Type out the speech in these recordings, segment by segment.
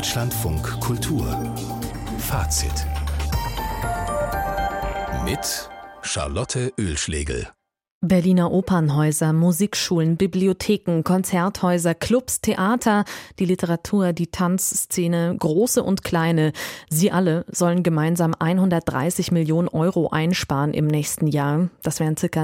Deutschlandfunk Kultur Fazit mit Charlotte Oehlschlegel. Berliner Opernhäuser, Musikschulen, Bibliotheken, Konzerthäuser, Clubs, Theater, die Literatur, die Tanzszene, große und kleine. Sie alle sollen gemeinsam 130 Millionen Euro einsparen im nächsten Jahr. Das wären ca.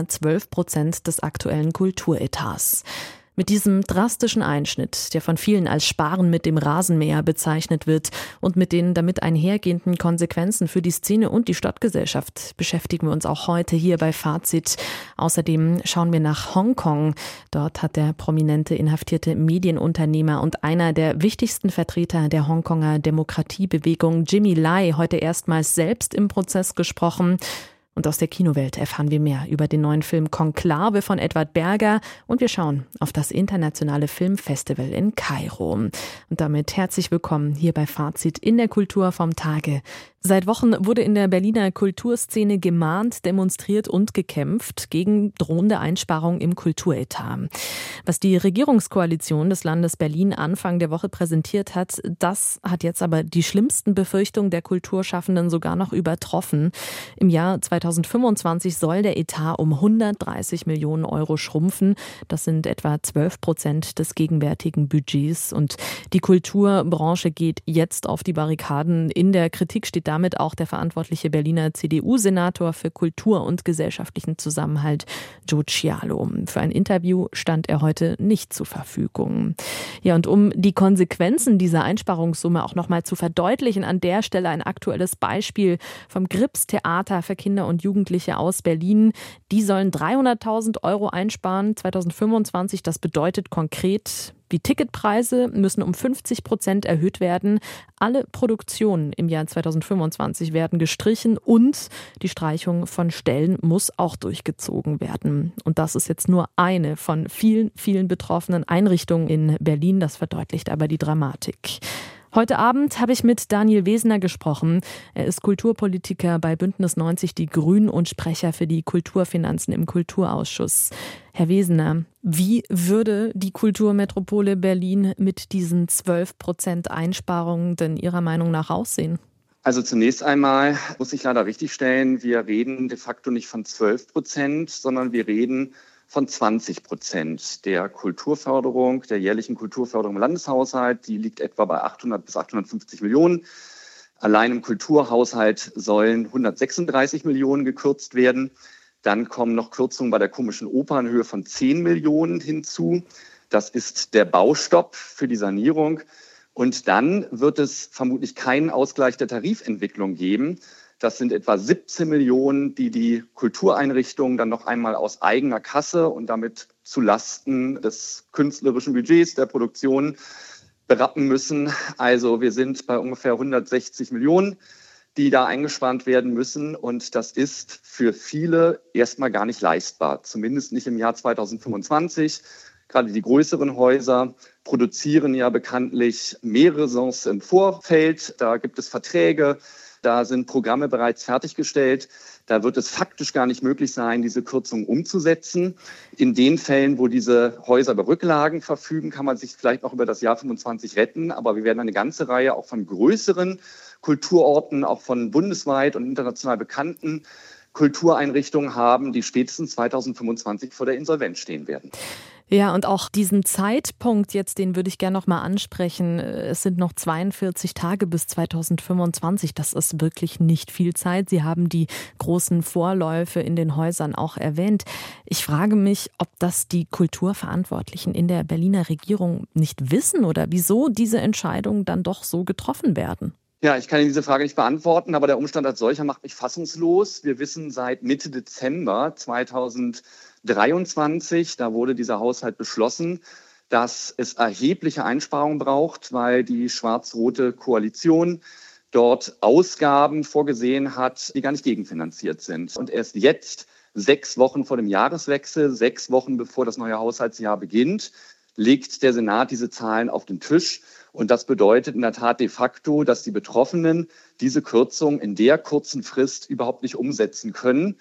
12% des aktuellen Kulturetats. Mit diesem drastischen Einschnitt, der von vielen als Sparen mit dem Rasenmäher bezeichnet wird und mit den damit einhergehenden Konsequenzen für die Szene und die Stadtgesellschaft, beschäftigen wir uns auch heute hier bei Fazit. Außerdem schauen wir nach Hongkong. Dort hat der prominente inhaftierte Medienunternehmer und einer der wichtigsten Vertreter der Hongkonger Demokratiebewegung, Jimmy Lai, heute erstmals selbst im Prozess gesprochen. Und aus der Kinowelt erfahren wir mehr über den neuen Film Konklave von Edward Berger und wir schauen auf das internationale Filmfestival in Kairo. Und damit herzlich willkommen hier bei Fazit in der Kultur vom Tage. Seit Wochen wurde in der Berliner Kulturszene gemahnt, demonstriert und gekämpft gegen drohende Einsparungen im Kulturetat. Was die Regierungskoalition des Landes Berlin Anfang der Woche präsentiert hat, das hat jetzt aber die schlimmsten Befürchtungen der Kulturschaffenden sogar noch übertroffen. Im Jahr 2025 soll der Etat um 130 Millionen Euro schrumpfen. Das sind etwa 12% des gegenwärtigen Budgets. Und die Kulturbranche geht jetzt auf die Barrikaden. In der Kritik steht damit auch der verantwortliche Berliner CDU-Senator für Kultur und gesellschaftlichen Zusammenhalt, Joe Cialo. Für ein Interview stand er heute nicht zur Verfügung. Ja, und um die Konsequenzen dieser Einsparungssumme auch nochmal zu verdeutlichen, an der Stelle ein aktuelles Beispiel vom Grips Theater für Kinder und Jugendliche aus Berlin. Die sollen 300.000 Euro einsparen 2025. Das bedeutet konkret, die Ticketpreise müssen um 50% erhöht werden. Alle Produktionen im Jahr 2025 werden gestrichen und die Streichung von Stellen muss auch durchgezogen werden. Und das ist jetzt nur eine von vielen, vielen betroffenen Einrichtungen in Berlin. Das verdeutlicht aber die Dramatik. Heute Abend habe ich mit Daniel Wesener gesprochen. Er ist Kulturpolitiker bei Bündnis 90 Die Grünen und Sprecher für die Kulturfinanzen im Kulturausschuss. Herr Wesener, wie würde die Kulturmetropole Berlin mit diesen 12% Einsparungen denn Ihrer Meinung nach aussehen? Also zunächst einmal muss ich leider richtigstellen, wir reden de facto nicht von 12%, sondern wir reden von 20% der Kulturförderung, der jährlichen Kulturförderung im Landeshaushalt. Die liegt etwa bei 800 bis 850 Millionen. Allein im Kulturhaushalt sollen 136 Millionen gekürzt werden. Dann kommen noch Kürzungen bei der Komischen Oper in Höhe von 10 Millionen hinzu. Das ist der Baustopp für die Sanierung. Und dann wird es vermutlich keinen Ausgleich der Tarifentwicklung geben. Das sind etwa 17 Millionen, die die Kultureinrichtungen dann noch einmal aus eigener Kasse und damit zu Lasten des künstlerischen Budgets der Produktion berappen müssen. Also wir sind bei ungefähr 160 Millionen, die da eingespart werden müssen. Und das ist für viele erstmal gar nicht leistbar, zumindest nicht im Jahr 2025. Gerade die größeren Häuser produzieren ja bekanntlich mehrere Saisons im Vorfeld. Da gibt es Verträge. Da sind Programme bereits fertiggestellt. Da wird es faktisch gar nicht möglich sein, diese Kürzungen umzusetzen. In den Fällen, wo diese Häuser über Rücklagen verfügen, kann man sich vielleicht noch über das Jahr 25 retten. Aber wir werden eine ganze Reihe auch von größeren Kulturorten, auch von bundesweit und international bekannten Kultureinrichtungen haben, die spätestens 2025 vor der Insolvenz stehen werden. Ja, und auch diesen Zeitpunkt jetzt, den würde ich gerne noch mal ansprechen. Es sind noch 42 Tage bis 2025. Das ist wirklich nicht viel Zeit. Sie haben die großen Vorläufe in den Häusern auch erwähnt. Ich frage mich, ob das die Kulturverantwortlichen in der Berliner Regierung nicht wissen oder wieso diese Entscheidungen dann doch so getroffen werden. Ja, ich kann Ihnen diese Frage nicht beantworten, aber der Umstand als solcher macht mich fassungslos. Wir wissen seit Mitte Dezember 2023, da wurde dieser Haushalt beschlossen, dass es erhebliche Einsparungen braucht, weil die schwarz-rote Koalition dort Ausgaben vorgesehen hat, die gar nicht gegenfinanziert sind. Und erst jetzt, 6 Wochen vor dem Jahreswechsel, 6 Wochen bevor das neue Haushaltsjahr beginnt, legt der Senat diese Zahlen auf den Tisch. Und das bedeutet in der Tat de facto, dass die Betroffenen diese Kürzung in der kurzen Frist überhaupt nicht umsetzen können.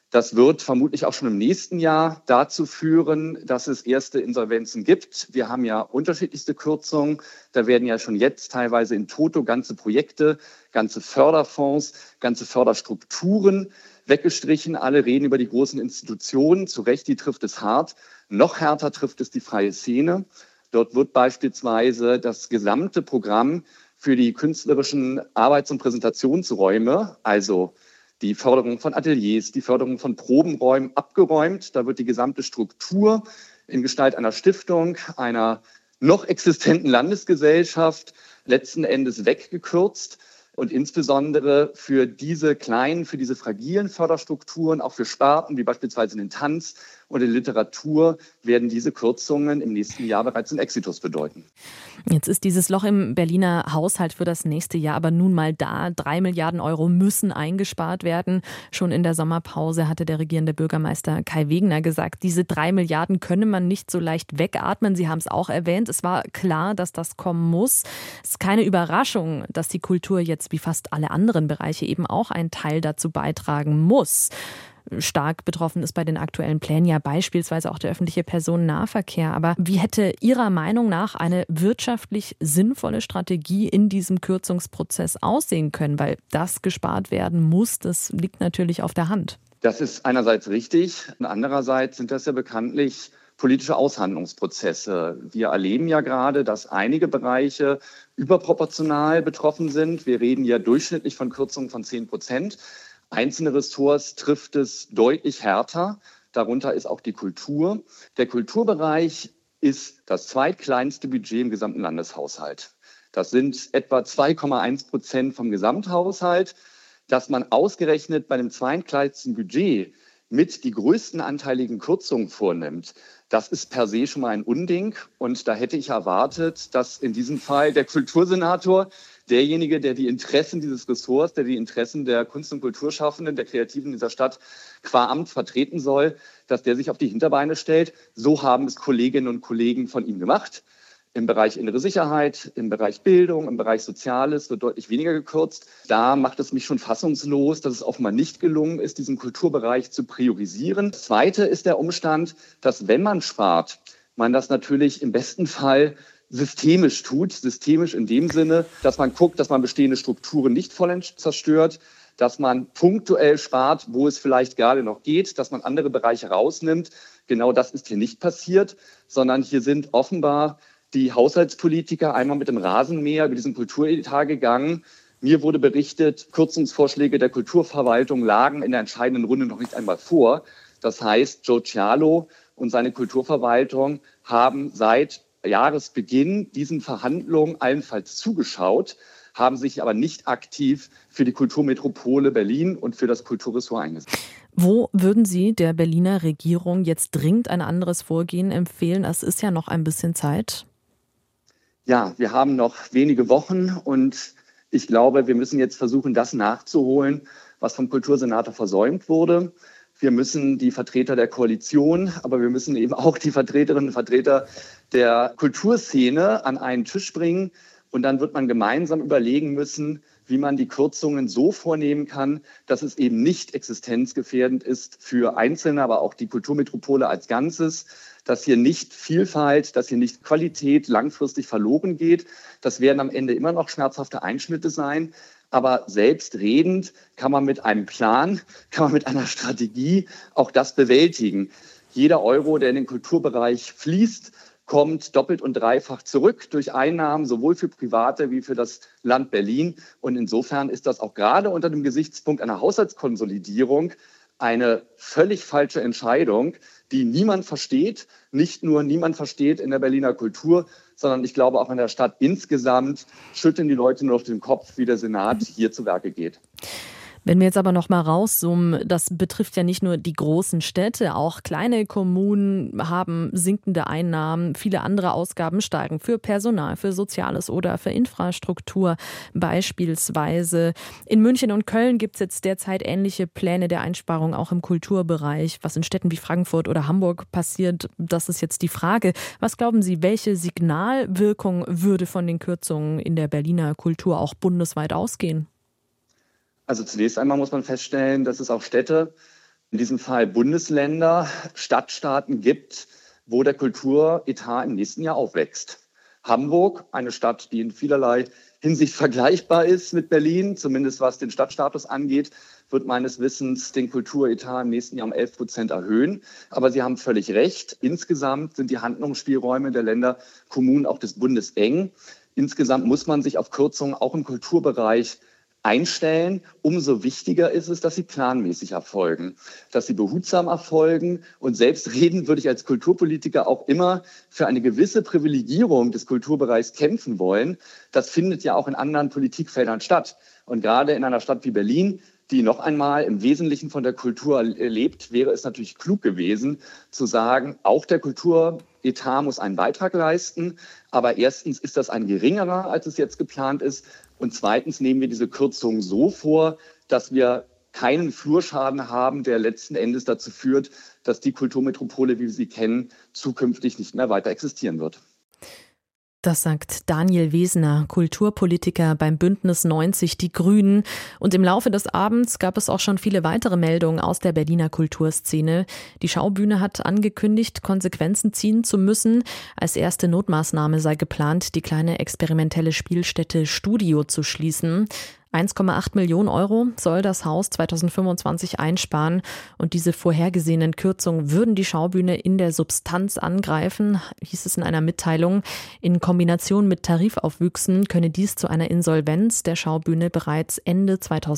Das wird vermutlich auch schon im nächsten Jahr dazu führen, dass es erste Insolvenzen gibt. Wir haben ja unterschiedlichste Kürzungen. Da werden ja schon jetzt teilweise in toto ganze Projekte, ganze Förderfonds, ganze Förderstrukturen weggestrichen. Alle reden über die großen Institutionen. Zu Recht, die trifft es hart. Noch härter trifft es die freie Szene. Dort wird beispielsweise das gesamte Programm für die künstlerischen Arbeits- und Präsentationsräume, also die Förderung von Ateliers, die Förderung von Probenräumen abgeräumt. Da wird die gesamte Struktur in Gestalt einer Stiftung, einer noch existenten Landesgesellschaft letzten Endes weggekürzt. Und insbesondere für diese kleinen, für diese fragilen Förderstrukturen, auch für Sparten wie beispielsweise den Tanz und in Literatur, werden diese Kürzungen im nächsten Jahr bereits einen Exitus bedeuten. Jetzt ist dieses Loch im Berliner Haushalt für das nächste Jahr aber nun mal da. 3 Milliarden Euro müssen eingespart werden. Schon in der Sommerpause hatte der regierende Bürgermeister Kai Wegener gesagt, diese 3 Milliarden könne man nicht so leicht wegatmen. Sie haben es auch erwähnt. Es war klar, dass das kommen muss. Es ist keine Überraschung, dass die Kultur jetzt wie fast alle anderen Bereiche eben auch einen Teil dazu beitragen muss. Stark betroffen ist bei den aktuellen Plänen ja beispielsweise auch der öffentliche Personennahverkehr. Aber wie hätte Ihrer Meinung nach eine wirtschaftlich sinnvolle Strategie in diesem Kürzungsprozess aussehen können? Weil das gespart werden muss, das liegt natürlich auf der Hand. Das ist einerseits richtig. Und andererseits sind das ja bekanntlich politische Aushandlungsprozesse. Wir erleben ja gerade, dass einige Bereiche überproportional betroffen sind. Wir reden ja durchschnittlich von Kürzungen von 10%. Einzelne Ressorts trifft es deutlich härter. Darunter ist auch die Kultur. Der Kulturbereich ist das zweitkleinste Budget im gesamten Landeshaushalt. Das sind etwa 2,1% vom Gesamthaushalt. Dass man ausgerechnet bei dem zweitkleinsten Budget mit die größten anteiligen Kürzungen vornimmt, das ist per se schon mal ein Unding. Und da hätte ich erwartet, dass in diesem Fall der Kultursenator, derjenige, der die Interessen dieses Ressorts, der die Interessen der Kunst- und Kulturschaffenden, der Kreativen dieser Stadt qua Amt vertreten soll, dass der sich auf die Hinterbeine stellt. So haben es Kolleginnen und Kollegen von ihm gemacht. Im Bereich innere Sicherheit, im Bereich Bildung, im Bereich Soziales wird deutlich weniger gekürzt. Da macht es mich schon fassungslos, dass es offenbar nicht gelungen ist, diesen Kulturbereich zu priorisieren. Das Zweite ist der Umstand, dass wenn man spart, man das natürlich im besten Fall systemisch tut. Systemisch in dem Sinne, dass man guckt, dass man bestehende Strukturen nicht vollends zerstört, dass man punktuell spart, wo es vielleicht gerade noch geht, dass man andere Bereiche rausnimmt. Genau das ist hier nicht passiert, sondern hier sind offenbar die Haushaltspolitiker einmal mit dem Rasenmäher über diesen Kulturetat gegangen. Mir wurde berichtet, Kürzungsvorschläge der Kulturverwaltung lagen in der entscheidenden Runde noch nicht einmal vor. Das heißt, Joe Cialo und seine Kulturverwaltung haben seit Jahresbeginn diesen Verhandlungen allenfalls zugeschaut, haben sich aber nicht aktiv für die Kulturmetropole Berlin und für das Kulturressort eingesetzt. Wo würden Sie der Berliner Regierung jetzt dringend ein anderes Vorgehen empfehlen? Es ist ja noch ein bisschen Zeit. Ja, wir haben noch wenige Wochen und ich glaube, wir müssen jetzt versuchen, das nachzuholen, was vom Kultursenator versäumt wurde. Wir müssen die Vertreter der Koalition, aber wir müssen eben auch die Vertreterinnen und Vertreter der Kulturszene an einen Tisch bringen. Und dann wird man gemeinsam überlegen müssen, wie man die Kürzungen so vornehmen kann, dass es eben nicht existenzgefährdend ist für Einzelne, aber auch die Kulturmetropole als Ganzes, dass hier nicht Vielfalt, dass hier nicht Qualität langfristig verloren geht. Das werden am Ende immer noch schmerzhafte Einschnitte sein. Aber selbstredend kann man mit einem Plan, kann man mit einer Strategie auch das bewältigen. Jeder Euro, der in den Kulturbereich fließt, kommt doppelt und dreifach zurück durch Einnahmen, sowohl für Private wie für das Land Berlin. Und insofern ist das auch gerade unter dem Gesichtspunkt einer Haushaltskonsolidierung eine völlig falsche Entscheidung, die niemand versteht. Nicht nur niemand versteht in der Berliner Kultur, sondern ich glaube auch in der Stadt insgesamt schütteln die Leute nur noch den Kopf, wie der Senat hier zu Werke geht. Wenn wir jetzt aber noch mal rauszoomen, das betrifft ja nicht nur die großen Städte, auch kleine Kommunen haben sinkende Einnahmen, viele andere Ausgaben steigen für Personal, für Soziales oder für Infrastruktur beispielsweise. In München und Köln gibt es jetzt derzeit ähnliche Pläne der Einsparung auch im Kulturbereich. Was in Städten wie Frankfurt oder Hamburg passiert, das ist jetzt die Frage. Was glauben Sie, welche Signalwirkung würde von den Kürzungen in der Berliner Kultur auch bundesweit ausgehen? Also zunächst einmal muss man feststellen, dass es auch Städte in diesem Fall Bundesländer, Stadtstaaten gibt, wo der Kulturetat im nächsten Jahr aufwächst. Hamburg, eine Stadt, die in vielerlei Hinsicht vergleichbar ist mit Berlin, zumindest was den Stadtstatus angeht, wird meines Wissens den Kulturetat im nächsten Jahr um 11% erhöhen. Aber Sie haben völlig recht. Insgesamt sind die Handlungsspielräume der Länder, Kommunen, auch des Bundes eng. Insgesamt muss man sich auf Kürzungen auch im Kulturbereich einstellen. Umso wichtiger ist es, dass sie planmäßig erfolgen, dass sie behutsam erfolgen. Und selbstredend würde ich als Kulturpolitiker auch immer für eine gewisse Privilegierung des Kulturbereichs kämpfen wollen. Das findet ja auch in anderen Politikfeldern statt. Und gerade in einer Stadt wie Berlin, die noch einmal im Wesentlichen von der Kultur lebt, wäre es natürlich klug gewesen, zu sagen, auch der Kulturetat muss einen Beitrag leisten. Aber erstens ist das ein geringerer, als es jetzt geplant ist. Und zweitens nehmen wir diese Kürzungen so vor, dass wir keinen Flurschaden haben, der letzten Endes dazu führt, dass die Kulturmetropole, wie wir sie kennen, zukünftig nicht mehr weiter existieren wird. Das sagt Daniel Wesener, Kulturpolitiker beim Bündnis 90 Die Grünen. Und im Laufe des Abends gab es auch schon viele weitere Meldungen aus der Berliner Kulturszene. Die Schaubühne hat angekündigt, Konsequenzen ziehen zu müssen. Als erste Notmaßnahme sei geplant, die kleine experimentelle Spielstätte Studio zu schließen. 1,8 Millionen Euro soll das Haus 2025 einsparen und diese vorhergesehenen Kürzungen würden die Schaubühne in der Substanz angreifen, hieß es in einer Mitteilung. In Kombination mit Tarifaufwüchsen könne dies zu einer Insolvenz der Schaubühne bereits Ende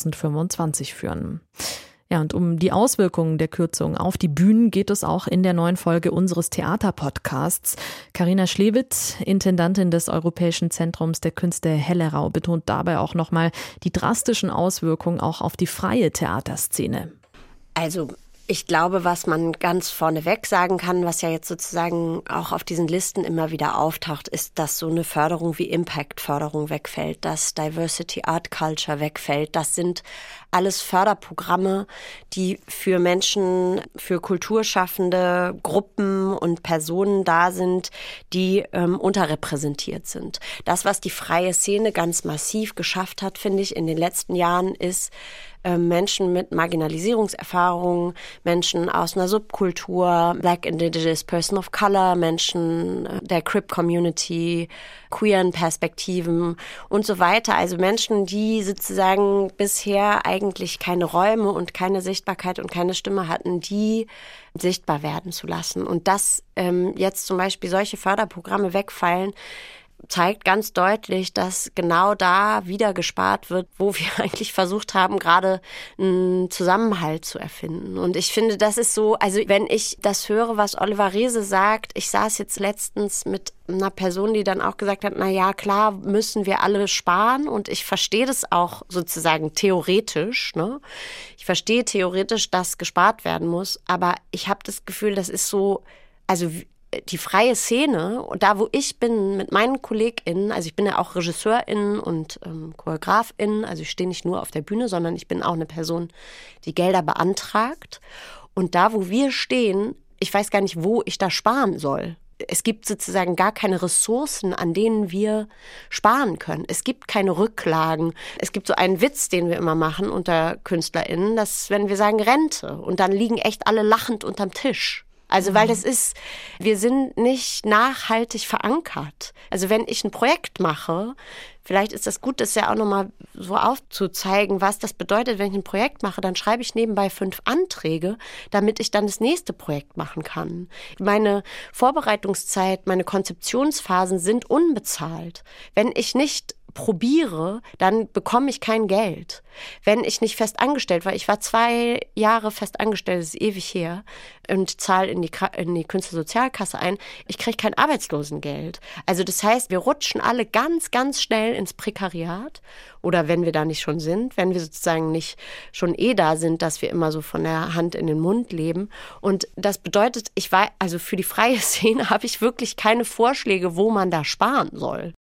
2025 führen. Ja, und um die Auswirkungen der Kürzungen auf die Bühnen geht es auch in der neuen Folge unseres Theaterpodcasts. Carina Schlewitt, Intendantin des Europäischen Zentrums der Künste Hellerau, betont dabei auch nochmal die drastischen Auswirkungen auch auf die freie Theaterszene. Also ich glaube, was man ganz vorneweg sagen kann, was ja jetzt sozusagen auch auf diesen Listen immer wieder auftaucht, ist, dass so eine Förderung wie Impact-Förderung wegfällt, dass Diversity Art Culture wegfällt. Das sind alles Förderprogramme, die für Menschen, für kulturschaffende Gruppen und Personen da sind, die unterrepräsentiert sind. Das, was die freie Szene ganz massiv geschafft hat, finde ich, in den letzten Jahren, ist, Menschen mit Marginalisierungserfahrungen, Menschen aus einer Subkultur, Black, Indigenous, Person of Color, Menschen der Crip-Community, queeren Perspektiven und so weiter. Also Menschen, die sozusagen bisher eigentlich keine Räume und keine Sichtbarkeit und keine Stimme hatten, die sichtbar werden zu lassen. Und dass jetzt zum Beispiel solche Förderprogramme wegfallen, zeigt ganz deutlich, dass genau da wieder gespart wird, wo wir eigentlich versucht haben, gerade einen Zusammenhalt zu erfinden. Und ich finde, das ist so, also wenn ich das höre, was Oliver Reese sagt, ich saß jetzt letztens mit einer Person, die dann auch gesagt hat, na ja, klar müssen wir alle sparen und ich verstehe das auch sozusagen theoretisch, ne? Ich verstehe theoretisch, dass gespart werden muss, aber ich habe das Gefühl, das ist so, also die freie Szene und da, wo ich bin mit meinen KollegInnen, also ich bin ja auch RegisseurInnen und ChoreografInnen, also ich stehe nicht nur auf der Bühne, sondern ich bin auch eine Person, die Gelder beantragt. Und da, wo wir stehen, ich weiß gar nicht, wo ich da sparen soll. Es gibt sozusagen gar keine Ressourcen, an denen wir sparen können. Es gibt keine Rücklagen. Es gibt so einen Witz, den wir immer machen unter KünstlerInnen, dass wenn wir sagen Rente und dann liegen echt alle lachend unterm Tisch. Also weil das ist, wir sind nicht nachhaltig verankert. Also wenn ich ein Projekt mache, vielleicht ist das gut, das ja auch nochmal so aufzuzeigen, was das bedeutet, wenn ich ein Projekt mache, dann schreibe ich nebenbei 5 Anträge, damit ich dann das nächste Projekt machen kann. Meine Vorbereitungszeit, meine Konzeptionsphasen sind unbezahlt. Wenn ich nicht probiere, dann bekomme ich kein Geld. Wenn ich nicht fest angestellt war, ich war 2 Jahre fest angestellt, das ist ewig her, und zahle in die Künstlersozialkasse ein, ich kriege kein Arbeitslosengeld. Also das heißt, wir rutschen alle ganz, ganz schnell ins Prekariat oder wenn wir da nicht schon sind, wenn wir sozusagen nicht schon da sind, dass wir immer so von der Hand in den Mund leben. Und das bedeutet, also für die freie Szene habe ich wirklich keine Vorschläge, wo man da sparen soll.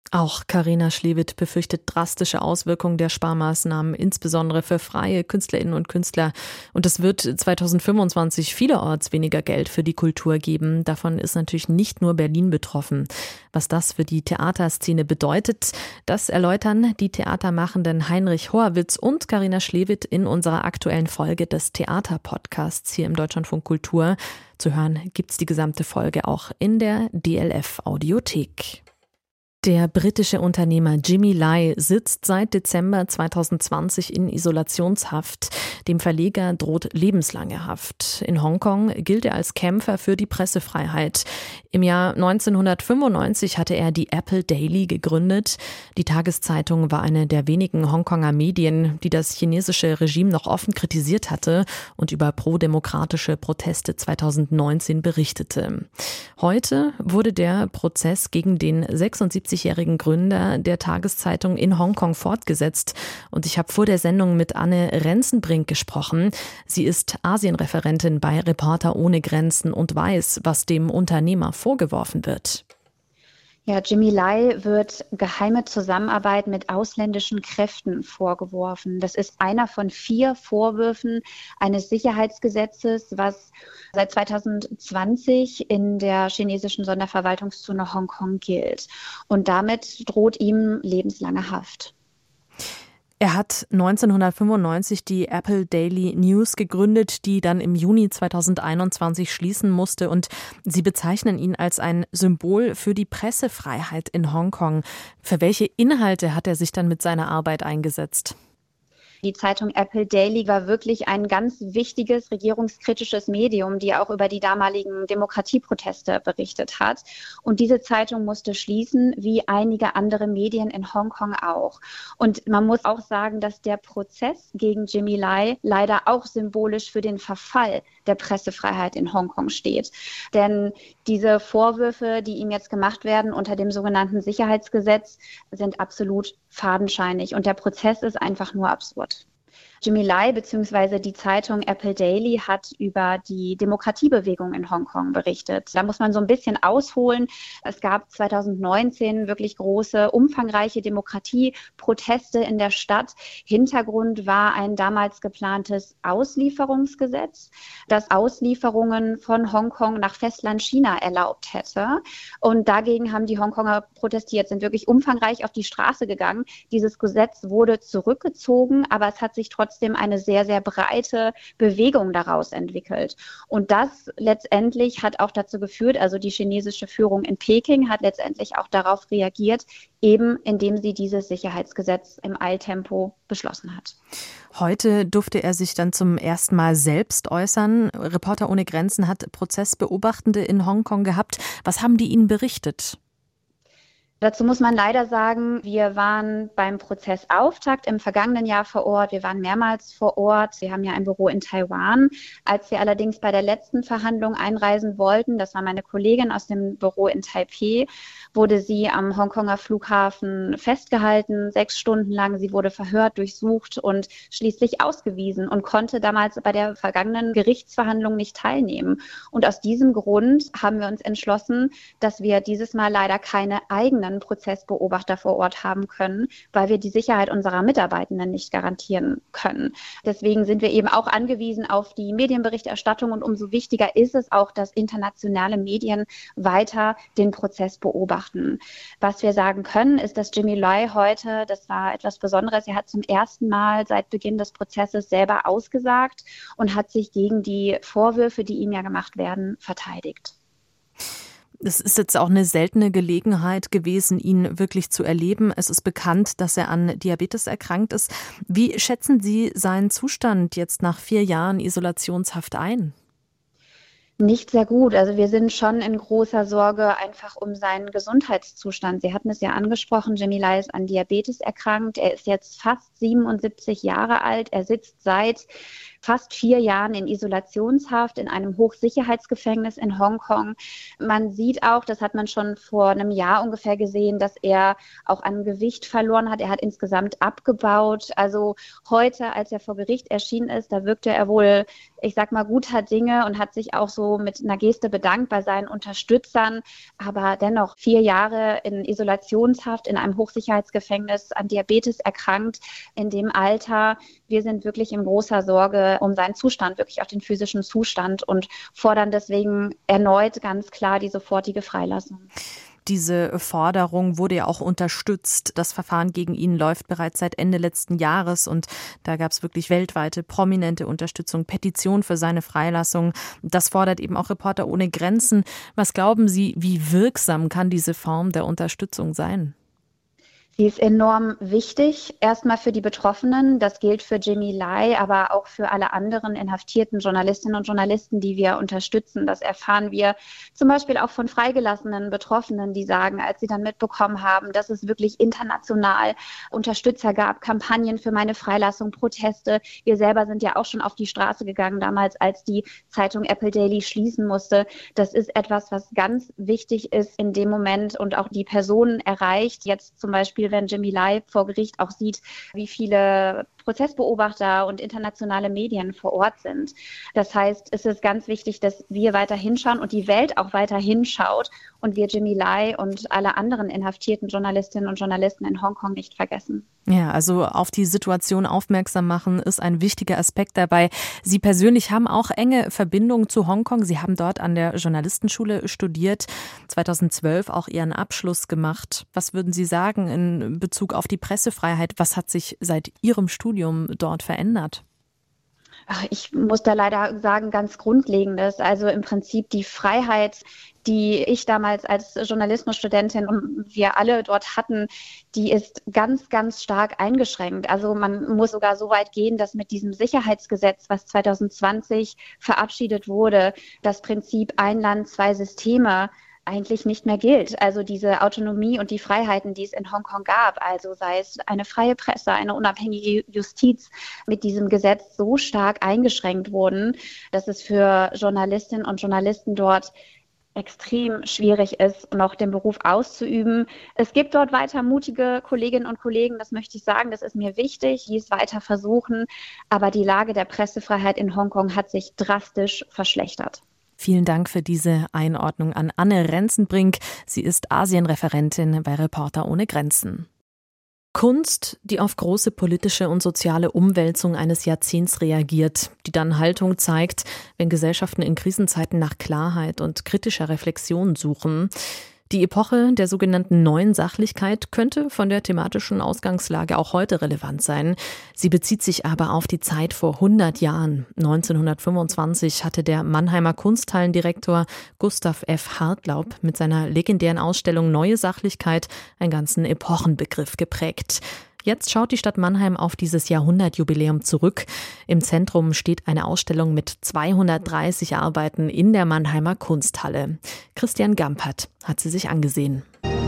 Auch Carina Schlewitt befürchtet drastische Auswirkungen der Sparmaßnahmen, insbesondere für freie Künstlerinnen und Künstler. Und es wird 2025 vielerorts weniger Geld für die Kultur geben. Davon ist natürlich nicht nur Berlin betroffen. Was das für die Theaterszene bedeutet, das erläutern die Theatermachenden Heinrich Horowitz und Carina Schlewitt in unserer aktuellen Folge des Theaterpodcasts hier im Deutschlandfunk Kultur. Zu hören gibt's die gesamte Folge auch in der DLF Audiothek. Der britische Unternehmer Jimmy Lai sitzt seit Dezember 2020 in Isolationshaft. Dem Verleger droht lebenslange Haft. In Hongkong gilt er als Kämpfer für die Pressefreiheit. Im Jahr 1995 hatte er die Apple Daily gegründet. Die Tageszeitung war eine der wenigen Hongkonger Medien, die das chinesische Regime noch offen kritisiert hatte und über prodemokratische Proteste 2019 berichtete. Heute wurde der Prozess gegen den 76-jährigen Gründer der Tageszeitung in Hongkong fortgesetzt. Und ich habe vor der Sendung mit Anne Renzenbrink gesprochen. Sie ist Asienreferentin bei Reporter ohne Grenzen und weiß, was dem Unternehmer vorgeworfen wird. Ja, Jimmy Lai wird geheime Zusammenarbeit mit ausländischen Kräften vorgeworfen. Das ist einer von 4 Vorwürfen eines Sicherheitsgesetzes, was seit 2020 in der chinesischen Sonderverwaltungszone Hongkong gilt. Und damit droht ihm lebenslange Haft. Er hat 1995 die Apple Daily News gegründet, die dann im Juni 2021 schließen musste, und sie bezeichnen ihn als ein Symbol für die Pressefreiheit in Hongkong. Für welche Inhalte hat er sich dann mit seiner Arbeit eingesetzt? Die Zeitung Apple Daily war wirklich ein ganz wichtiges regierungskritisches Medium, die auch über die damaligen Demokratieproteste berichtet hat. Und diese Zeitung musste schließen, wie einige andere Medien in Hongkong auch. Und man muss auch sagen, dass der Prozess gegen Jimmy Lai leider auch symbolisch für den Verfall der Pressefreiheit in Hongkong steht. Denn diese Vorwürfe, die ihm jetzt gemacht werden unter dem sogenannten Sicherheitsgesetz, sind absolut fadenscheinig. Und der Prozess ist einfach nur absurd. Jimmy Lai bzw. die Zeitung Apple Daily hat über die Demokratiebewegung in Hongkong berichtet. Da muss man so ein bisschen ausholen. Es gab 2019 wirklich große, umfangreiche Demokratieproteste in der Stadt. Hintergrund war ein damals geplantes Auslieferungsgesetz, das Auslieferungen von Hongkong nach Festland China erlaubt hätte. Und dagegen haben die Hongkonger protestiert, sind wirklich umfangreich auf die Straße gegangen. Dieses Gesetz wurde zurückgezogen, aber es hat sich trotzdem eine sehr, sehr breite Bewegung daraus entwickelt. Und das letztendlich hat auch dazu geführt, also die chinesische Führung in Peking hat letztendlich auch darauf reagiert, eben indem sie dieses Sicherheitsgesetz im Eiltempo beschlossen hat. Heute durfte er sich dann zum ersten Mal selbst äußern. Reporter ohne Grenzen hat Prozessbeobachtende in Hongkong gehabt. Was haben die Ihnen berichtet? Dazu muss man leider sagen, wir waren beim Prozessauftakt im vergangenen Jahr vor Ort. Wir waren mehrmals vor Ort. Wir haben ja ein Büro in Taiwan. Als wir allerdings bei der letzten Verhandlung einreisen wollten, das war meine Kollegin aus dem Büro in Taipei, wurde sie am Hongkonger Flughafen festgehalten, 6 Stunden lang. Sie wurde verhört, durchsucht und schließlich ausgewiesen und konnte damals bei der vergangenen Gerichtsverhandlung nicht teilnehmen. Und aus diesem Grund haben wir uns entschlossen, dass wir dieses Mal leider keine eigenen Prozessbeobachter vor Ort haben können, weil wir die Sicherheit unserer Mitarbeitenden nicht garantieren können. Deswegen sind wir eben auch angewiesen auf die Medienberichterstattung, und umso wichtiger ist es auch, dass internationale Medien weiter den Prozess beobachten. Was wir sagen können, ist, dass Jimmy Lai heute, das war etwas Besonderes, er hat zum ersten Mal seit Beginn des Prozesses selber ausgesagt und hat sich gegen die Vorwürfe, die ihm ja gemacht werden, verteidigt. Es ist jetzt auch eine seltene Gelegenheit gewesen, ihn wirklich zu erleben. Es ist bekannt, dass er an Diabetes erkrankt ist. Wie schätzen Sie seinen Zustand jetzt nach 4 Jahren Isolationshaft ein? Nicht sehr gut. Also wir sind schon in großer Sorge einfach um seinen Gesundheitszustand. Sie hatten es ja angesprochen, Jimmy Lai ist an Diabetes erkrankt. Er ist jetzt fast 77 Jahre alt. Er sitzt seit fast 4 Jahren in Isolationshaft in einem Hochsicherheitsgefängnis in Hongkong. Man sieht auch, das hat man schon vor einem Jahr ungefähr gesehen, dass er auch an Gewicht verloren hat. Er hat insgesamt abgebaut. Also heute, als er vor Gericht erschienen ist, da wirkte er wohl, ich sag mal, guter Dinge und hat sich auch so mit einer Geste bedankt bei seinen Unterstützern. Aber dennoch 4 Jahre in Isolationshaft in einem Hochsicherheitsgefängnis, an Diabetes erkrankt in dem Alter. Wir sind wirklich in großer Sorge um seinen Zustand, wirklich auch den physischen Zustand und fordern deswegen erneut ganz klar die sofortige Freilassung. Diese Forderung wurde ja auch unterstützt. Das Verfahren gegen ihn läuft bereits seit Ende letzten Jahres und da gab es wirklich weltweite prominente Unterstützung, Petition für seine Freilassung. Das fordert eben auch Reporter ohne Grenzen. Was glauben Sie, wie wirksam kann diese Form der Unterstützung sein? Sie ist enorm wichtig, erstmal für die Betroffenen. Das gilt für Jimmy Lai, aber auch für alle anderen inhaftierten Journalistinnen und Journalisten, die wir unterstützen. Das erfahren wir zum Beispiel auch von freigelassenen Betroffenen, die sagen, als sie dann mitbekommen haben, dass es wirklich international Unterstützer gab, Kampagnen für meine Freilassung, Proteste. Wir selber sind ja auch schon auf die Straße gegangen damals, als die Zeitung Apple Daily schließen musste. Das ist etwas, was ganz wichtig ist in dem Moment und auch die Personen erreicht. Jetzt zum Beispiel, wenn Jimmy Lai vor Gericht auch sieht, wie viele Prozessbeobachter und internationale Medien vor Ort sind. Das heißt, es ist ganz wichtig, dass wir weiter hinschauen und die Welt auch weiter hinschaut und wir Jimmy Lai und alle anderen inhaftierten Journalistinnen und Journalisten in Hongkong nicht vergessen. Ja, also auf die Situation aufmerksam machen ist ein wichtiger Aspekt dabei. Sie persönlich haben auch enge Verbindungen zu Hongkong. Sie haben dort an der Journalistenschule studiert, 2012 auch Ihren Abschluss gemacht. Was würden Sie sagen in Bezug auf die Pressefreiheit? Was hat sich seit Ihrem Studium dort verändert? Ich muss da leider sagen, ganz Grundlegendes. Also im Prinzip die Freiheit, die ich damals als Journalismusstudentin und wir alle dort hatten, die ist ganz, ganz stark eingeschränkt. Also man muss sogar so weit gehen, dass mit diesem Sicherheitsgesetz, was 2020 verabschiedet wurde, das Prinzip ein Land, zwei Systeme eigentlich nicht mehr gilt. Also diese Autonomie und die Freiheiten, die es in Hongkong gab, also sei es eine freie Presse, eine unabhängige Justiz, mit diesem Gesetz so stark eingeschränkt wurden, dass es für Journalistinnen und Journalisten dort extrem schwierig ist, noch den Beruf auszuüben. Es gibt dort weiter mutige Kolleginnen und Kollegen, das möchte ich sagen, das ist mir wichtig, die es weiter versuchen, aber die Lage der Pressefreiheit in Hongkong hat sich drastisch verschlechtert. Vielen Dank für diese Einordnung an Anne Renzenbrink. Sie ist Asienreferentin bei Reporter ohne Grenzen. Kunst, die auf große politische und soziale Umwälzung eines Jahrzehnts reagiert, die dann Haltung zeigt, wenn Gesellschaften in Krisenzeiten nach Klarheit und kritischer Reflexion suchen. Die Epoche der sogenannten neuen Sachlichkeit könnte von der thematischen Ausgangslage auch heute relevant sein. Sie bezieht sich aber auf die Zeit vor 100 Jahren. 1925 hatte der Mannheimer Kunsthallendirektor Gustav F. Hartlaub mit seiner legendären Ausstellung Neue Sachlichkeit einen ganzen Epochenbegriff geprägt. Jetzt schaut die Stadt Mannheim auf dieses Jahrhundertjubiläum zurück. Im Zentrum steht eine Ausstellung mit 230 Arbeiten in der Mannheimer Kunsthalle. Christian Gampert hat sie sich angesehen.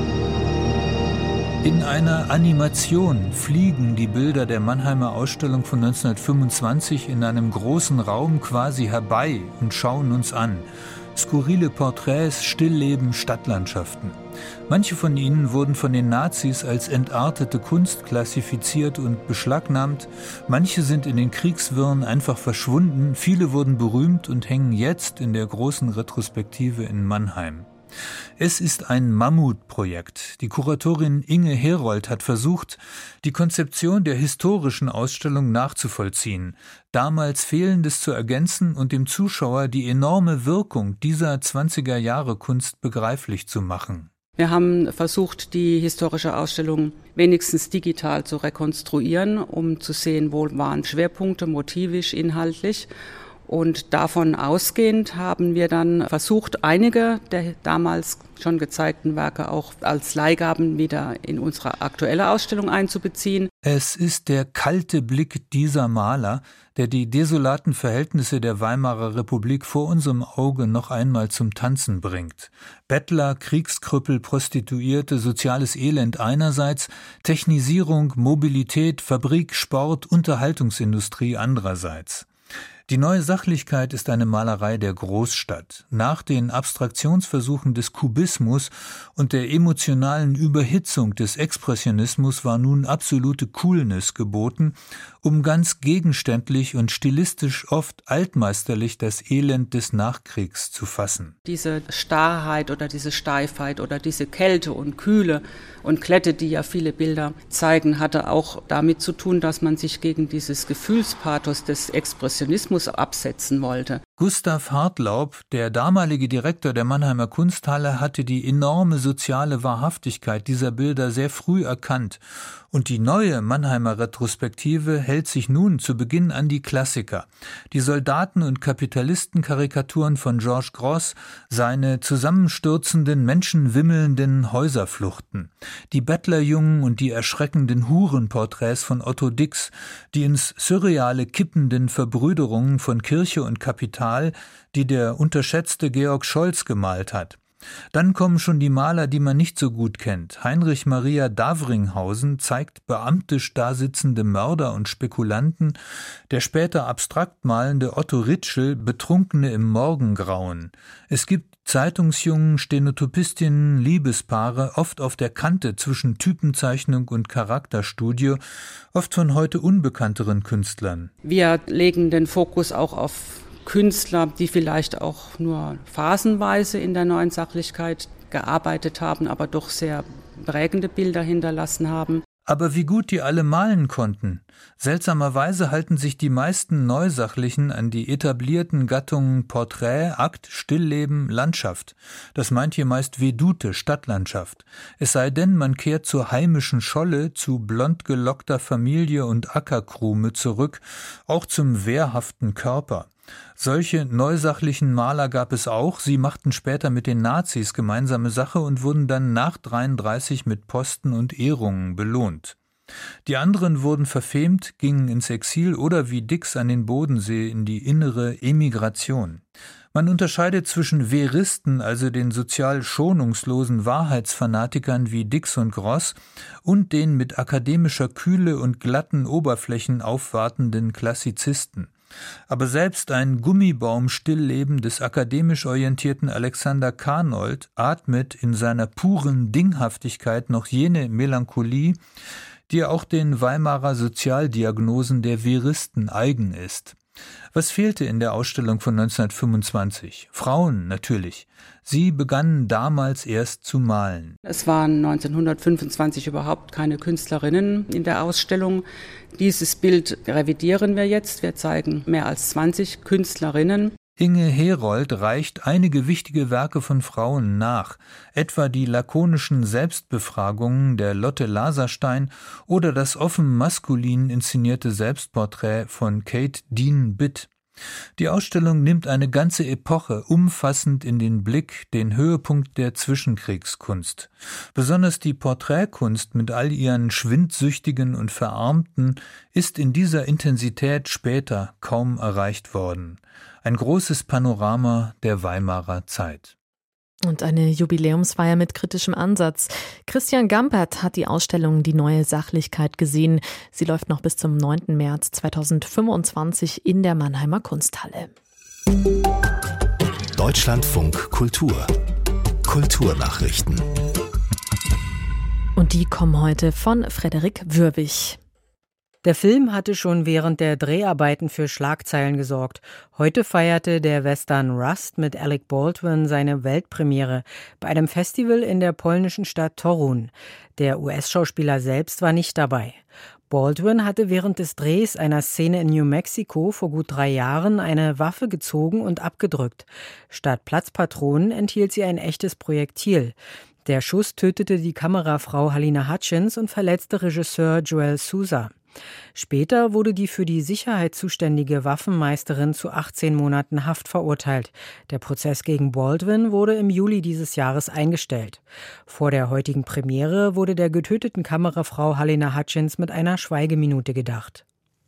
In einer Animation fliegen die Bilder der Mannheimer Ausstellung von 1925 in einem großen Raum quasi herbei und schauen uns an. Skurrile Porträts, Stillleben, Stadtlandschaften. Manche von ihnen wurden von den Nazis als entartete Kunst klassifiziert und beschlagnahmt. Manche sind in den Kriegswirren einfach verschwunden. Viele wurden berühmt und hängen jetzt in der großen Retrospektive in Mannheim. Es ist ein Mammutprojekt. Die Kuratorin Inge Herold hat versucht, die Konzeption der historischen Ausstellung nachzuvollziehen, damals Fehlendes zu ergänzen und dem Zuschauer die enorme Wirkung dieser 20er-Jahre-Kunst begreiflich zu machen. Wir haben versucht, die historische Ausstellung wenigstens digital zu rekonstruieren, um zu sehen, wo waren Schwerpunkte, motivisch, inhaltlich. Und davon ausgehend haben wir dann versucht, einige der damals schon gezeigten Werke auch als Leihgaben wieder in unsere aktuelle Ausstellung einzubeziehen. Es ist der kalte Blick dieser Maler, der die desolaten Verhältnisse der Weimarer Republik vor unserem Auge noch einmal zum Tanzen bringt. Bettler, Kriegskrüppel, Prostituierte, soziales Elend einerseits, Technisierung, Mobilität, Fabrik, Sport, Unterhaltungsindustrie andererseits. Die neue Sachlichkeit ist eine Malerei der Großstadt. Nach den Abstraktionsversuchen des Kubismus und der emotionalen Überhitzung des Expressionismus war nun absolute Coolness geboten, um ganz gegenständlich und stilistisch oft altmeisterlich das Elend des Nachkriegs zu fassen. Diese Starrheit oder diese Steifheit oder diese Kälte und Kühle und Glätte, die ja viele Bilder zeigen, hatte auch damit zu tun, dass man sich gegen dieses Gefühlspathos des Expressionismus absetzen wollte. Gustav Hartlaub, der damalige Direktor der Mannheimer Kunsthalle, hatte die enorme soziale Wahrhaftigkeit dieser Bilder sehr früh erkannt. Und die neue Mannheimer Retrospektive hält sich nun zu Beginn an die Klassiker. Die Soldaten- und Kapitalistenkarikaturen von Georges Grosz, seine zusammenstürzenden, menschenwimmelnden Häuserfluchten, die Bettlerjungen und die erschreckenden Hurenporträts von Otto Dix, die ins Surreale kippenden Verbrüderungen von Kirche und Kapital, die der unterschätzte Georg Scholz gemalt hat. Dann kommen schon die Maler, die man nicht so gut kennt. Heinrich Maria Davringhausen zeigt beamtisch dasitzende Mörder und Spekulanten, der später abstrakt malende Otto Ritschl Betrunkene im Morgengrauen. Es gibt Zeitungsjungen, Stenotypistinnen, Liebespaare, oft auf der Kante zwischen Typenzeichnung und Charakterstudio, oft von heute unbekannteren Künstlern. Wir legen den Fokus auch auf Künstler, die vielleicht auch nur phasenweise in der neuen Sachlichkeit gearbeitet haben, aber doch sehr prägende Bilder hinterlassen haben. Aber wie gut die alle malen konnten. Seltsamerweise halten sich die meisten Neusachlichen an die etablierten Gattungen Porträt, Akt, Stillleben, Landschaft. Das meint hier meist Vedute, Stadtlandschaft. Es sei denn, man kehrt zur heimischen Scholle, zu blond gelockter Familie und Ackerkrume zurück, auch zum wehrhaften Körper. Solche neusachlichen Maler gab es auch, sie machten später mit den Nazis gemeinsame Sache und wurden dann nach 1933 mit Posten und Ehrungen belohnt. Die anderen wurden verfemt, gingen ins Exil oder wie Dix an den Bodensee in die innere Emigration. Man unterscheidet zwischen Veristen, also den sozial schonungslosen Wahrheitsfanatikern wie Dix und Grosz, und den mit akademischer Kühle und glatten Oberflächen aufwartenden Klassizisten. Aber selbst ein Gummibaum-Stillleben des akademisch orientierten Alexander Carnold atmet in seiner puren Dinghaftigkeit noch jene Melancholie, die auch den Weimarer Sozialdiagnosen der Veristen eigen ist. Was fehlte in der Ausstellung von 1925? Frauen natürlich. Sie begannen damals erst zu malen. Es waren 1925 überhaupt keine Künstlerinnen in der Ausstellung. Dieses Bild revidieren wir jetzt. Wir zeigen mehr als 20 Künstlerinnen. Inge Herold reicht einige wichtige Werke von Frauen nach, etwa die lakonischen Selbstbefragungen der Lotte Laserstein oder das offen maskulin inszenierte Selbstporträt von Kate Dean Bitt. Die Ausstellung nimmt eine ganze Epoche umfassend in den Blick, den Höhepunkt der Zwischenkriegskunst. Besonders die Porträtkunst mit all ihren Schwindsüchtigen und Verarmten ist in dieser Intensität später kaum erreicht worden. Ein großes Panorama der Weimarer Zeit. Und eine Jubiläumsfeier mit kritischem Ansatz. Christian Gampert hat die Ausstellung Die neue Sachlichkeit gesehen. Sie läuft noch bis zum 9. März 2025 in der Mannheimer Kunsthalle. Deutschlandfunk Kultur. Kulturnachrichten. Und die kommen heute von Frederik Würwig. Der Film hatte schon während der Dreharbeiten für Schlagzeilen gesorgt. Heute feierte der Western Rust mit Alec Baldwin seine Weltpremiere bei einem Festival in der polnischen Stadt Torun. Der US-Schauspieler selbst war nicht dabei. Baldwin hatte während des Drehs einer Szene in New Mexico vor gut 3 Jahren eine Waffe gezogen und abgedrückt. Statt Platzpatronen enthielt sie ein echtes Projektil. Der Schuss tötete die Kamerafrau Halyna Hutchins und verletzte Regisseur Joel Sousa. Später wurde die für die Sicherheit zuständige Waffenmeisterin zu 18 Monaten Haft verurteilt. Der Prozess gegen Baldwin wurde im Juli dieses Jahres eingestellt. Vor der heutigen Premiere wurde der getöteten Kamerafrau Halyna Hutchins mit einer Schweigeminute gedacht.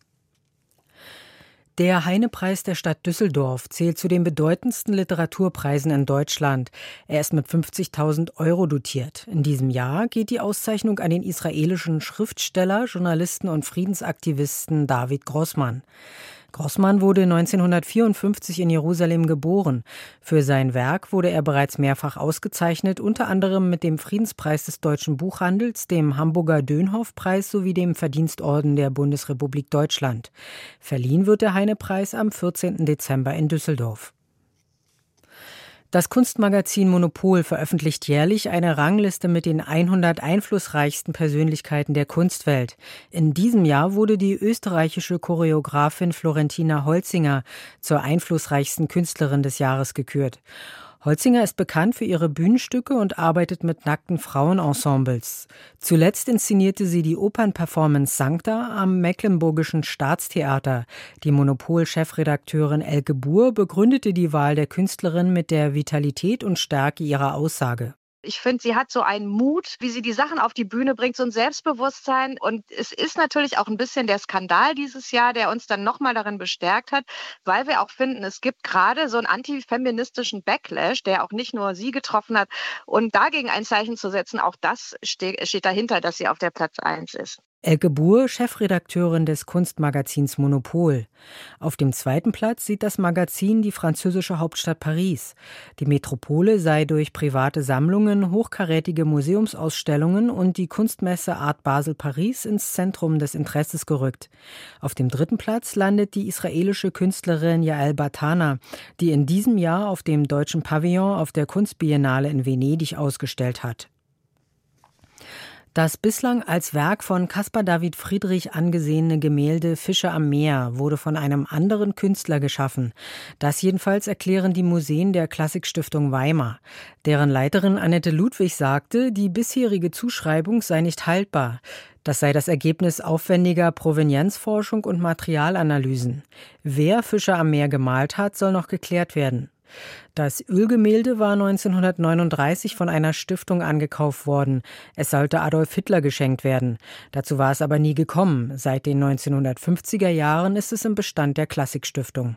Der Heine-Preis der Stadt Düsseldorf zählt zu den bedeutendsten Literaturpreisen in Deutschland. Er ist mit 50.000 € dotiert. In diesem Jahr geht die Auszeichnung an den israelischen Schriftsteller, Journalisten und Friedensaktivisten David Grossmann. Grossman wurde 1954 in Jerusalem geboren. Für sein Werk wurde er bereits mehrfach ausgezeichnet, unter anderem mit dem Friedenspreis des Deutschen Buchhandels, dem Hamburger Dönhoff-Preis sowie dem Verdienstorden der Bundesrepublik Deutschland. Verliehen wird der Heine-Preis am 14. Dezember in Düsseldorf. Das Kunstmagazin Monopol veröffentlicht jährlich eine Rangliste mit den 100 einflussreichsten Persönlichkeiten der Kunstwelt. In diesem Jahr wurde die österreichische Choreografin Florentina Holzinger zur einflussreichsten Künstlerin des Jahres gekürt. Holzinger ist bekannt für ihre Bühnenstücke und arbeitet mit nackten Frauenensembles. Zuletzt inszenierte sie die Opernperformance Sancta am Mecklenburgischen Staatstheater. Die Monopol-Chefredakteurin Elke Buhr begründete die Wahl der Künstlerin mit der Vitalität und Stärke ihrer Aussage. Ich finde, sie hat so einen Mut, wie sie die Sachen auf die Bühne bringt, so ein Selbstbewusstsein. Und es ist natürlich auch ein bisschen der Skandal dieses Jahr, der uns dann nochmal darin bestärkt hat, weil wir auch finden, es gibt gerade so einen antifeministischen Backlash, der auch nicht nur sie getroffen hat. Und dagegen ein Zeichen zu setzen, auch das steht dahinter, dass sie auf der Platz 1 ist. Elke Buhr, Chefredakteurin des Kunstmagazins Monopol. Auf dem zweiten Platz sieht das Magazin die französische Hauptstadt Paris. Die Metropole sei durch private Sammlungen, hochkarätige Museumsausstellungen und die Kunstmesse Art Basel Paris ins Zentrum des Interesses gerückt. Auf dem dritten Platz landet die israelische Künstlerin Yael Bartana, die in diesem Jahr auf dem Deutschen Pavillon auf der Kunstbiennale in Venedig ausgestellt hat. Das bislang als Werk von Caspar David Friedrich angesehene Gemälde Fische am Meer wurde von einem anderen Künstler geschaffen. Das jedenfalls erklären die Museen der Klassikstiftung Weimar. Deren Leiterin Annette Ludwig sagte, die bisherige Zuschreibung sei nicht haltbar. Das sei das Ergebnis aufwendiger Provenienzforschung und Materialanalysen. Wer Fische am Meer gemalt hat, soll noch geklärt werden. Das Ölgemälde war 1939 von einer Stiftung angekauft worden. Es sollte Adolf Hitler geschenkt werden. Dazu war es aber nie gekommen. Seit den 1950er Jahren ist es im Bestand der Klassikstiftung.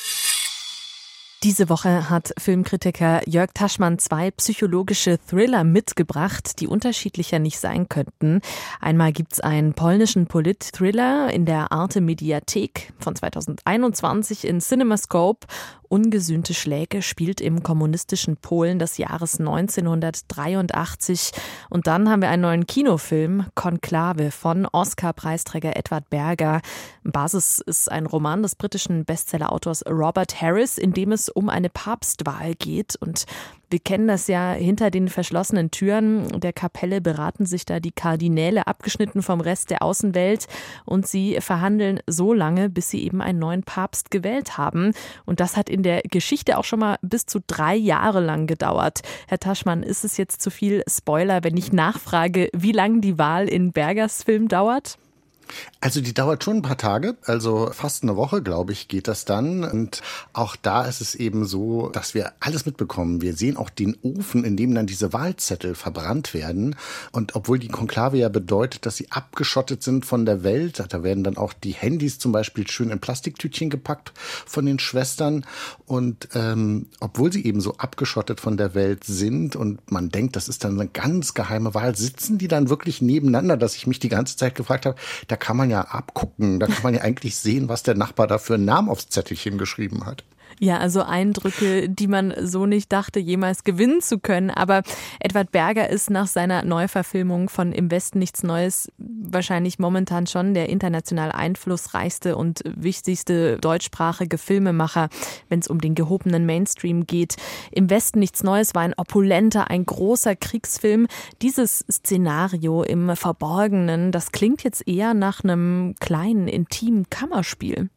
Diese Woche hat Filmkritiker Jörg Taschmann 2 psychologische Thriller mitgebracht, die unterschiedlicher nicht sein könnten. Einmal gibt's einen polnischen Polit-Thriller in der Arte Mediathek von 2021 in CinemaScope. Ungesühnte Schläge spielt im kommunistischen Polen des Jahres 1983. Und dann haben wir einen neuen Kinofilm, Konklave, von Oscar-Preisträger Edward Berger. Basis ist ein Roman des britischen Bestsellerautors Robert Harris, in dem es um eine Papstwahl geht. Und wir kennen das ja, hinter den verschlossenen Türen der Kapelle beraten sich da die Kardinäle, abgeschnitten vom Rest der Außenwelt. Und sie verhandeln so lange, bis sie eben einen neuen Papst gewählt haben. Und das hat in der Geschichte auch schon mal bis zu 3 Jahre lang gedauert. Herr Taschmann, ist es jetzt zu viel Spoiler, wenn ich nachfrage, wie lange die Wahl in Bergers Film dauert? Also die dauert schon ein paar Tage, also fast eine Woche, glaube ich, geht das dann. Und auch da ist es eben so, dass wir alles mitbekommen. Wir sehen auch den Ofen, in dem dann diese Wahlzettel verbrannt werden. Und obwohl die Konklave ja bedeutet, dass sie abgeschottet sind von der Welt, da werden dann auch die Handys zum Beispiel schön in Plastiktütchen gepackt von den Schwestern. Und obwohl sie eben so abgeschottet von der Welt sind und man denkt, das ist dann eine ganz geheime Wahl, sitzen die dann wirklich nebeneinander, dass ich mich die ganze Zeit gefragt habe, da kann man ja abgucken, da kann man ja eigentlich sehen, was der Nachbar da für einen Namen aufs Zettelchen geschrieben hat. Ja, also Eindrücke, die man so nicht dachte, jemals gewinnen zu können. Aber Edward Berger ist nach seiner Neuverfilmung von Im Westen nichts Neues wahrscheinlich momentan schon der international einflussreichste und wichtigste deutschsprachige Filmemacher, wenn es um den gehobenen Mainstream geht. Im Westen nichts Neues war ein opulenter, ein großer Kriegsfilm. Dieses Szenario im Verborgenen, das klingt jetzt eher nach einem kleinen, intimen Kammerspiel.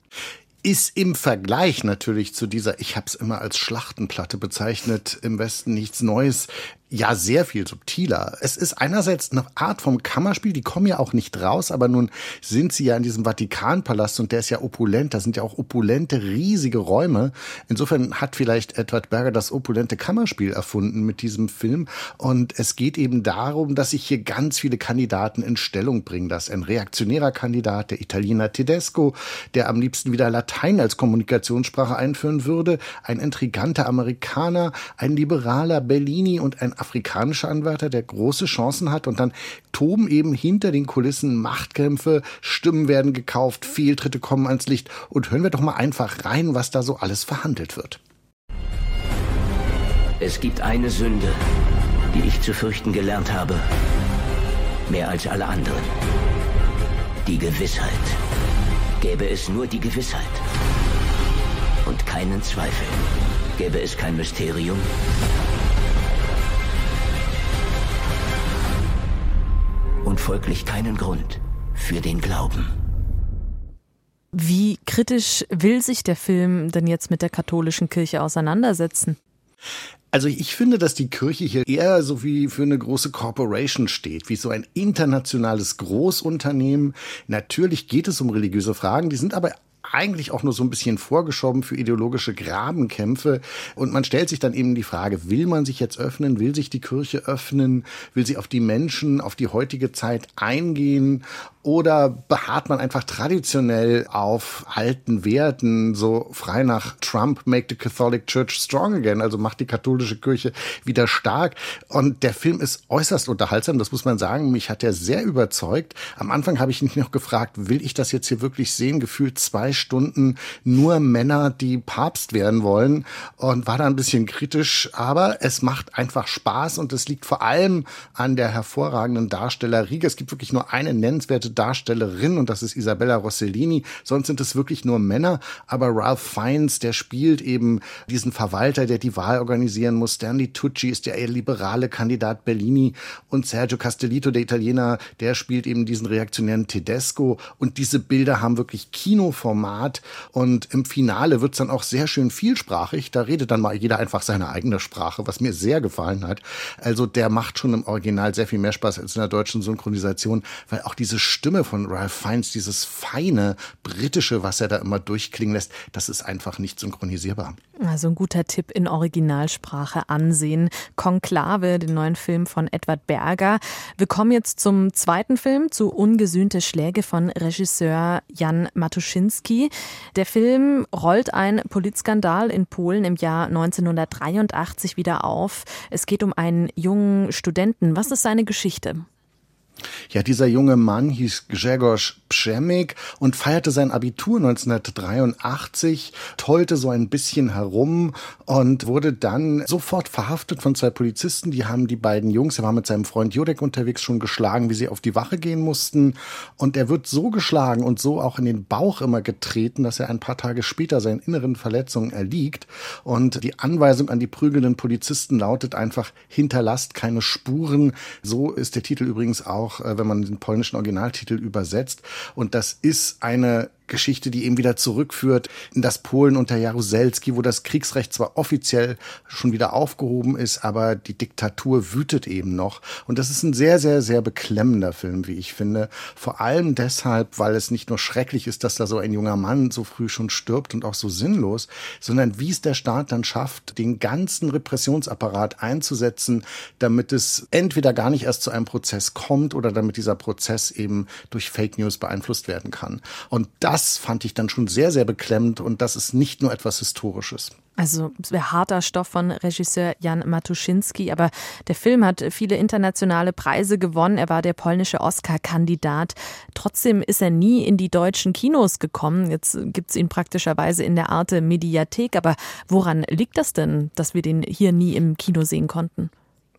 Ist im Vergleich natürlich zu dieser, ich habe es immer als Schlachtenplatte bezeichnet, Im Westen nichts Neues, ja sehr viel subtiler. Es ist einerseits eine Art vom Kammerspiel, die kommen ja auch nicht raus, aber nun sind sie ja in diesem Vatikanpalast und der ist ja opulent, da sind ja auch opulente, riesige Räume. Insofern hat vielleicht Edward Berger das opulente Kammerspiel erfunden mit diesem Film und es geht eben darum, dass sich hier ganz viele Kandidaten in Stellung bringen. Das ist ein reaktionärer Kandidat, der Italiener Tedesco, der am liebsten wieder Latein als Kommunikationssprache einführen würde, ein intriganter Amerikaner, ein liberaler Bellini und ein afrikanischer Anwärter, der große Chancen hat und dann toben eben hinter den Kulissen Machtkämpfe, Stimmen werden gekauft, Fehltritte kommen ans Licht und hören wir doch mal einfach rein, was da so alles verhandelt wird. Es gibt eine Sünde, die ich zu fürchten gelernt habe, mehr als alle anderen. Die Gewissheit. Gäbe es nur die Gewissheit und keinen Zweifel, gäbe es kein Mysterium und folglich keinen Grund für den Glauben. Wie kritisch will sich der Film denn jetzt mit der katholischen Kirche auseinandersetzen? Also ich finde, dass die Kirche hier eher so wie für eine große Corporation steht, wie so ein internationales Großunternehmen. Natürlich geht es um religiöse Fragen, die sind aber eigentlich auch nur so ein bisschen vorgeschoben für ideologische Grabenkämpfe. Und man stellt sich dann eben die Frage, will man sich jetzt öffnen? Will sich die Kirche öffnen? Will sie auf die Menschen, auf die heutige Zeit eingehen? Oder beharrt man einfach traditionell auf alten Werten, so frei nach Trump, make the Catholic Church strong again, also macht die katholische Kirche wieder stark. Und der Film ist äußerst unterhaltsam, das muss man sagen. Mich hat er sehr überzeugt. Am Anfang habe ich mich noch gefragt, will ich das jetzt hier wirklich sehen? Gefühlt 2 Stunden nur Männer, die Papst werden wollen, und war da ein bisschen kritisch. Aber es macht einfach Spaß und es liegt vor allem an der hervorragenden Darstellerriege. Es gibt wirklich nur eine nennenswerte Darstellerin und das ist Isabella Rossellini. Sonst sind es wirklich nur Männer. Aber Ralph Fiennes, der spielt eben diesen Verwalter, der die Wahl organisieren muss. Stanley Tucci ist der eher liberale Kandidat Bellini und Sergio Castellitto, der Italiener, der spielt eben diesen reaktionären Tedesco. Und diese Bilder haben wirklich Kinoformat und im Finale wird's dann auch sehr schön vielsprachig. Da redet dann mal jeder einfach seine eigene Sprache, was mir sehr gefallen hat. Also der macht schon im Original sehr viel mehr Spaß als in der deutschen Synchronisation, weil auch diese Stimme von Ralph Fiennes, dieses feine britische, was er da immer durchklingen lässt, das ist einfach nicht synchronisierbar. Also ein guter Tipp, in Originalsprache ansehen. Konklave, den neuen Film von Edward Berger. Wir kommen jetzt zum zweiten Film, zu Ungesühnte Schläge von Regisseur Jan Matuszynski. Der Film rollt einen Politskandal in Polen im Jahr 1983 wieder auf. Es geht um einen jungen Studenten. Was ist seine Geschichte? Ja, dieser junge Mann hieß Grzegorz Przemyk und feierte sein Abitur 1983, tollte so ein bisschen herum und wurde dann sofort verhaftet von 2 Polizisten. Die haben die beiden Jungs, er war mit seinem Freund Jurek unterwegs, schon geschlagen, wie sie auf die Wache gehen mussten. Und er wird so geschlagen und so auch in den Bauch immer getreten, dass er ein paar Tage später seinen inneren Verletzungen erliegt. Und die Anweisung an die prügelnden Polizisten lautet einfach, hinterlasst keine Spuren. So ist der Titel übrigens auch, wenn man den polnischen Originaltitel übersetzt. Und das ist eine Geschichte, die eben wieder zurückführt in das Polen unter Jaruzelski, wo das Kriegsrecht zwar offiziell schon wieder aufgehoben ist, aber die Diktatur wütet eben noch. Und das ist ein sehr, sehr, sehr beklemmender Film, wie ich finde. Vor allem deshalb, weil es nicht nur schrecklich ist, dass da so ein junger Mann so früh schon stirbt und auch so sinnlos, sondern wie es der Staat dann schafft, den ganzen Repressionsapparat einzusetzen, damit es entweder gar nicht erst zu einem Prozess kommt oder damit dieser Prozess eben durch Fake News beeinflusst werden kann. Und das fand ich dann schon sehr, sehr beklemmend und das ist nicht nur etwas Historisches. Also es wäre harter Stoff von Regisseur Jan Matuszynski, aber der Film hat viele internationale Preise gewonnen. Er war der polnische Oscar-Kandidat. Trotzdem ist er nie in die deutschen Kinos gekommen. Jetzt gibt es ihn praktischerweise in der Arte Mediathek. Aber woran liegt das denn, dass wir den hier nie im Kino sehen konnten?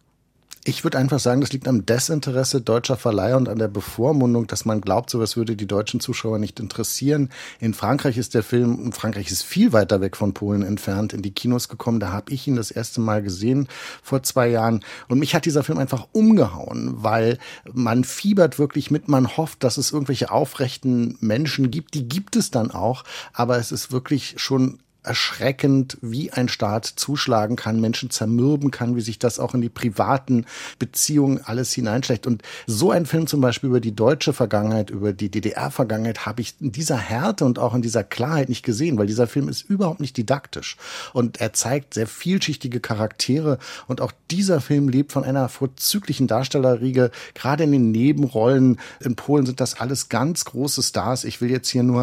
Ich würde einfach sagen, das liegt am Desinteresse deutscher Verleiher und an der Bevormundung, dass man glaubt, sowas würde die deutschen Zuschauer nicht interessieren. In Frankreich ist der Film, und Frankreich ist viel weiter weg von Polen entfernt, in die Kinos gekommen. Da habe ich ihn das erste Mal gesehen, vor 2 Jahren. Und mich hat dieser Film einfach umgehauen, weil man fiebert wirklich mit, man hofft, dass es irgendwelche aufrechten Menschen gibt. Die gibt es dann auch, aber es ist wirklich schon erschreckend, wie ein Staat zuschlagen kann, Menschen zermürben kann, wie sich das auch in die privaten Beziehungen alles hineinschlägt. Und so ein Film zum Beispiel über die deutsche Vergangenheit, über die DDR-Vergangenheit habe ich in dieser Härte und auch in dieser Klarheit nicht gesehen, weil dieser Film ist überhaupt nicht didaktisch. Und er zeigt sehr vielschichtige Charaktere und auch dieser Film lebt von einer vorzüglichen Darstellerriege. Gerade in den Nebenrollen in Polen sind das alles ganz große Stars. Ich will jetzt hier nur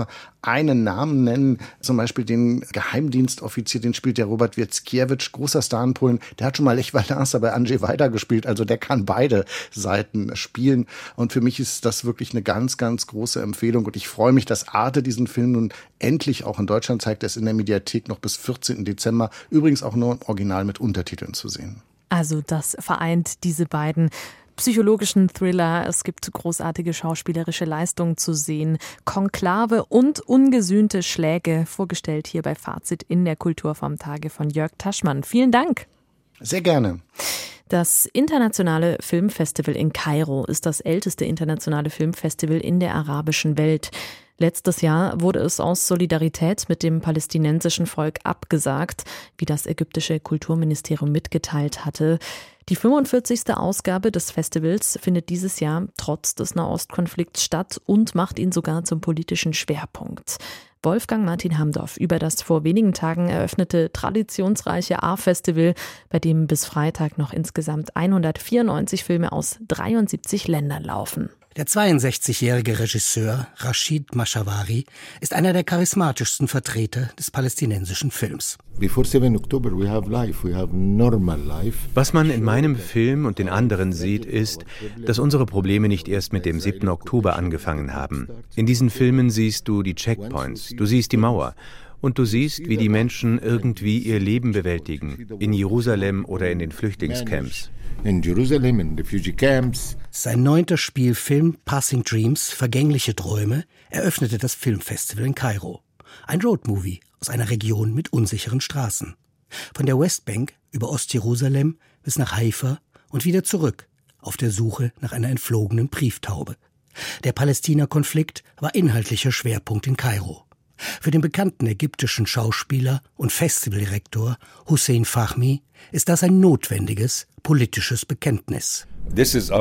einen Namen nennen, zum Beispiel den Geheimdienstoffizier, den spielt der Robert Wieckiewicz, großer Star in Polen. Der hat schon mal Lech Wałęsa bei Andrzej Wajda gespielt, also der kann beide Seiten spielen. Und für mich ist das wirklich eine ganz, ganz große Empfehlung. Und ich freue mich, dass Arte diesen Film nun endlich auch in Deutschland zeigt. Er ist in der Mediathek noch bis 14. Dezember. Übrigens auch nur im Original mit Untertiteln zu sehen. Also das vereint diese beiden psychologischen Thriller. Es gibt großartige schauspielerische Leistungen zu sehen. Konklave und ungesühnte Schläge, vorgestellt hier bei Fazit in der Kultur vom Tage von Jörg Taschmann. Vielen Dank. Sehr gerne. Das internationale Filmfestival in Kairo ist das älteste internationale Filmfestival in der arabischen Welt. Letztes Jahr wurde es aus Solidarität mit dem palästinensischen Volk abgesagt, wie das ägyptische Kulturministerium mitgeteilt hatte. Die 45. Ausgabe des Festivals findet dieses Jahr trotz des Nahostkonflikts statt und macht ihn sogar zum politischen Schwerpunkt. Wolfgang Martin Hamdorf über das vor wenigen Tagen eröffnete traditionsreiche A-Festival, bei dem bis Freitag noch insgesamt 194 Filme aus 73 Ländern laufen. Der 62-jährige Regisseur Rashid Mashawari ist einer der charismatischsten Vertreter des palästinensischen Films. Was man in meinem Film und den anderen sieht, ist, dass unsere Probleme nicht erst mit dem 7. Oktober angefangen haben. In diesen Filmen siehst du die Checkpoints, du siehst die Mauer. Und du siehst, wie die Menschen irgendwie ihr Leben bewältigen, in Jerusalem oder in den Flüchtlingscamps. Sein 9. Spielfilm Passing Dreams, Vergängliche Träume, eröffnete das Filmfestival in Kairo. Ein Roadmovie aus einer Region mit unsicheren Straßen. Von der Westbank über Ostjerusalem bis nach Haifa und wieder zurück, auf der Suche nach einer entflogenen Brieftaube. Der Palästina-Konflikt war inhaltlicher Schwerpunkt in Kairo. Für den bekannten ägyptischen Schauspieler und Festivaldirektor Hussein Fahmy ist das ein notwendiges politisches Bekenntnis. Das ist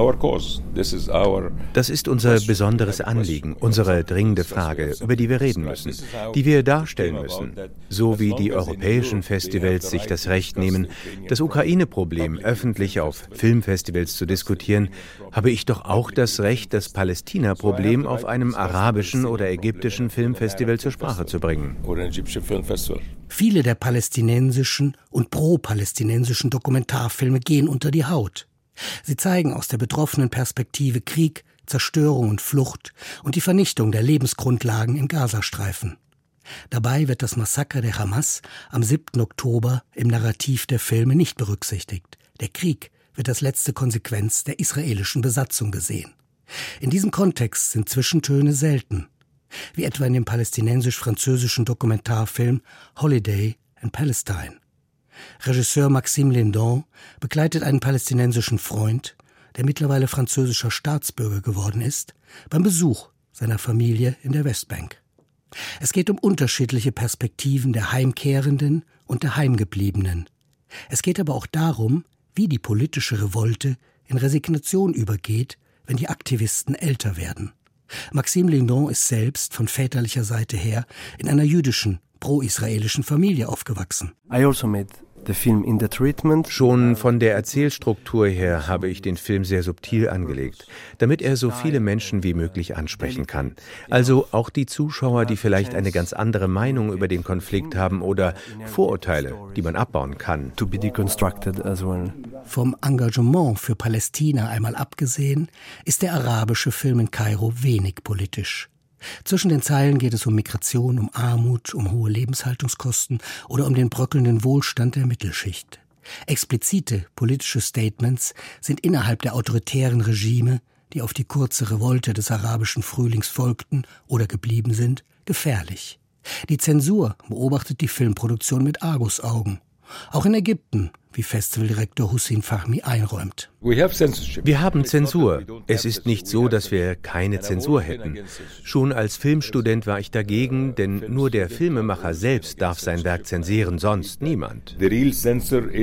unser besonderes Anliegen, unsere dringende Frage, über die wir reden müssen, die wir darstellen müssen. So wie die europäischen Festivals sich das Recht nehmen, das Ukraine-Problem öffentlich auf Filmfestivals zu diskutieren, habe ich doch auch das Recht, das Palästina-Problem auf einem arabischen oder ägyptischen Filmfestival zur Sprache zu bringen. Viele der palästinensischen und pro-palästinensischen Dokumentarfilme gehen unter die Haut. Sie zeigen aus der betroffenen Perspektive Krieg, Zerstörung und Flucht und die Vernichtung der Lebensgrundlagen im Gazastreifen. Dabei wird das Massaker der Hamas am 7. Oktober im Narrativ der Filme nicht berücksichtigt. Der Krieg wird als letzte Konsequenz der israelischen Besatzung gesehen. In diesem Kontext sind Zwischentöne selten, wie etwa in dem palästinensisch-französischen Dokumentarfilm Holiday in Palestine. Regisseur Maxime Lindon begleitet einen palästinensischen Freund, der mittlerweile französischer Staatsbürger geworden ist, beim Besuch seiner Familie in der Westbank. Es geht um unterschiedliche Perspektiven der Heimkehrenden und der Heimgebliebenen. Es geht aber auch darum, wie die politische Revolte in Resignation übergeht, wenn die Aktivisten älter werden. Maxime Lindon ist selbst von väterlicher Seite her in einer jüdischen, pro-israelischen Familie aufgewachsen. Schon von der Erzählstruktur her habe ich den Film sehr subtil angelegt, damit er so viele Menschen wie möglich ansprechen kann. Also auch die Zuschauer, die vielleicht eine ganz andere Meinung über den Konflikt haben oder Vorurteile, die man abbauen kann. Vom Engagement für Palästina einmal abgesehen, ist der arabische Film in Kairo wenig politisch. Zwischen den Zeilen geht es um Migration, um Armut, um hohe Lebenshaltungskosten oder um den bröckelnden Wohlstand der Mittelschicht. Explizite politische Statements sind innerhalb der autoritären Regime, die auf die kurze Revolte des arabischen Frühlings folgten oder geblieben sind, gefährlich. Die Zensur beobachtet die Filmproduktion mit Argusaugen. Auch in Ägypten, wie Festivaldirektor Hussein Fahmy einräumt. Wir haben Zensur. Es ist nicht so, dass wir keine Zensur hätten. Schon als Filmstudent war ich dagegen, denn nur der Filmemacher selbst darf sein Werk zensieren, sonst niemand.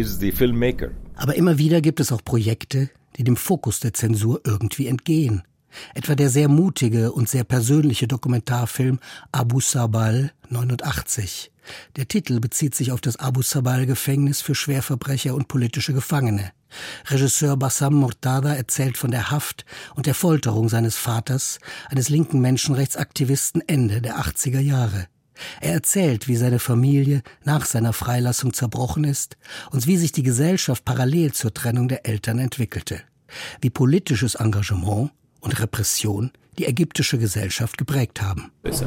Aber immer wieder gibt es auch Projekte, die dem Fokus der Zensur irgendwie entgehen. Etwa der sehr mutige und sehr persönliche Dokumentarfilm Abu Sabal 89. Der Titel bezieht sich auf das Abu Sabal-Gefängnis für Schwerverbrecher und politische Gefangene. Regisseur Bassam Mortada erzählt von der Haft und der Folterung seines Vaters, eines linken Menschenrechtsaktivisten Ende der 80er Jahre. Er erzählt, wie seine Familie nach seiner Freilassung zerbrochen ist und wie sich die Gesellschaft parallel zur Trennung der Eltern entwickelte. Wie politisches Engagement und Repression die ägyptische Gesellschaft geprägt haben. Es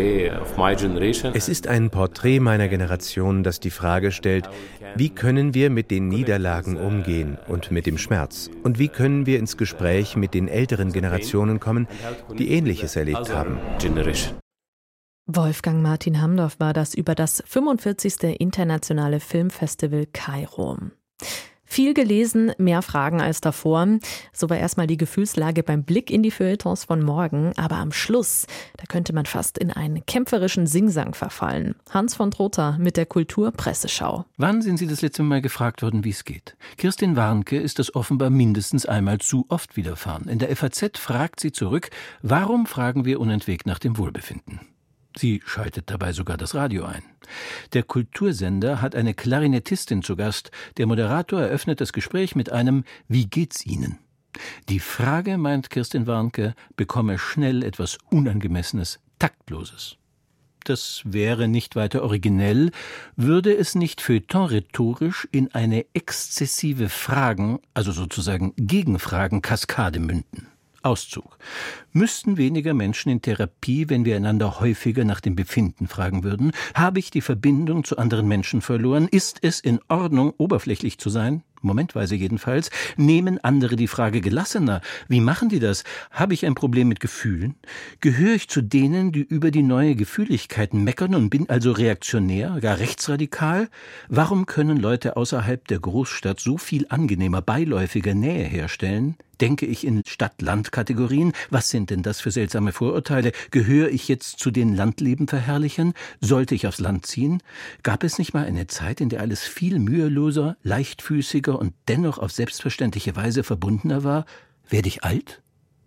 ist ein Porträt meiner Generation, das die Frage stellt, wie können wir mit den Niederlagen umgehen und mit dem Schmerz? Und wie können wir ins Gespräch mit den älteren Generationen kommen, die Ähnliches erlebt haben? Wolfgang Martin Hamdorf war das über das 45. Internationale Filmfestival Kairo. Viel gelesen, mehr Fragen als davor. So war erstmal die Gefühlslage beim Blick in die Feuilletons von morgen. Aber am Schluss, da könnte man fast in einen kämpferischen Singsang verfallen. Hans von Trotha mit der Kulturpresseschau. Wann sind Sie das letzte Mal gefragt worden, wie es geht? Kirstin Warnke ist das offenbar mindestens einmal zu oft widerfahren. In der FAZ fragt sie zurück, warum fragen wir unentwegt nach dem Wohlbefinden? Sie schaltet dabei sogar das Radio ein. Der Kultursender hat eine Klarinettistin zu Gast. Der Moderator eröffnet das Gespräch mit einem »Wie geht's Ihnen?« Die Frage, meint Kirstin Warnke, bekomme schnell etwas Unangemessenes, Taktloses. Das wäre nicht weiter originell, würde es nicht feuilletonrhetorisch in eine exzessive Fragen, also sozusagen Gegenfragen-Kaskade münden. Auszug. Müssten weniger Menschen in Therapie, wenn wir einander häufiger nach dem Befinden fragen würden? Habe ich die Verbindung zu anderen Menschen verloren? Ist es in Ordnung, oberflächlich zu sein? Momentweise jedenfalls. Nehmen andere die Frage gelassener? Wie machen die das? Habe ich ein Problem mit Gefühlen? Gehöre ich zu denen, die über die neue Gefühligkeit meckern und bin also reaktionär, gar rechtsradikal? Warum können Leute außerhalb der Großstadt so viel angenehmer, beiläufiger Nähe herstellen? Denke ich in Stadt-Land-Kategorien? Was sind denn das für seltsame Vorurteile? Gehöre ich jetzt zu den Landlebenverherrlichern? Sollte ich aufs Land ziehen? Gab es nicht mal eine Zeit, in der alles viel müheloser, leichtfüßiger und dennoch auf selbstverständliche Weise verbundener war? Werde ich alt?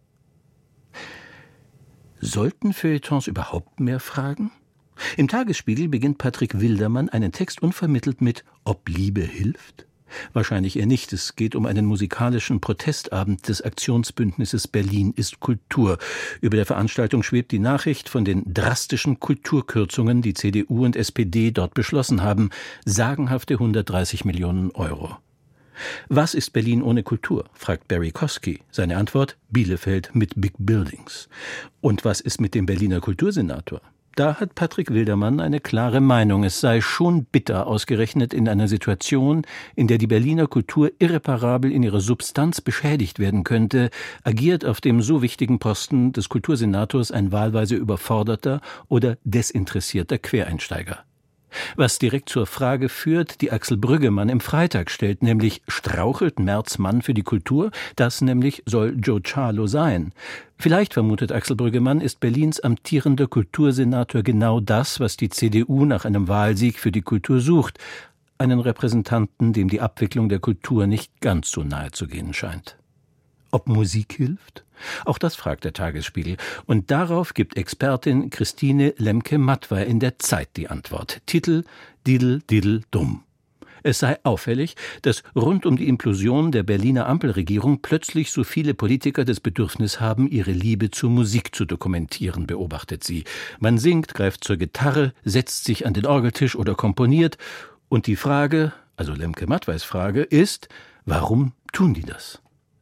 Sollten Feuilletons überhaupt mehr fragen? Im Tagesspiegel beginnt Patrick Wildermann einen Text unvermittelt mit »Ob Liebe hilft?« Wahrscheinlich eher nicht. Es geht um einen musikalischen Protestabend des Aktionsbündnisses Berlin ist Kultur. Über der Veranstaltung schwebt die Nachricht von den drastischen Kulturkürzungen, die CDU und SPD dort beschlossen haben. Sagenhafte 130 Millionen Euro. Was ist Berlin ohne Kultur? Fragt Barry Kosky. Seine Antwort: Bielefeld mit Big Buildings. Und was ist mit dem Berliner Kultursenator? Da hat Patrick Wildermann eine klare Meinung. Es sei schon bitter, ausgerechnet in einer Situation, in der die Berliner Kultur irreparabel in ihrer Substanz beschädigt werden könnte, agiert auf dem so wichtigen Posten des Kultursenators ein wahlweise überforderter oder desinteressierter Quereinsteiger. Was direkt zur Frage führt, die Axel Brüggemann im Freitag stellt, nämlich strauchelt Merz Mann für die Kultur? Das nämlich soll Joe Cialo sein. Vielleicht, vermutet Axel Brüggemann, ist Berlins amtierender Kultursenator genau das, was die CDU nach einem Wahlsieg für die Kultur sucht. Einen Repräsentanten, dem die Abwicklung der Kultur nicht ganz so nahe zu gehen scheint. Ob Musik hilft? Auch das fragt der Tagesspiegel. Und darauf gibt Expertin Christine Lemke-Mattwey in der Zeit die Antwort. Titel: Didel, Didel, Dumm. Es sei auffällig, dass rund um die Implosion der Berliner Ampelregierung plötzlich so viele Politiker das Bedürfnis haben, ihre Liebe zur Musik zu dokumentieren, beobachtet sie. Man singt, greift zur Gitarre, setzt sich an den Orgeltisch oder komponiert. Und die Frage, also Lemke-Mattweys Frage, ist, warum tun die das?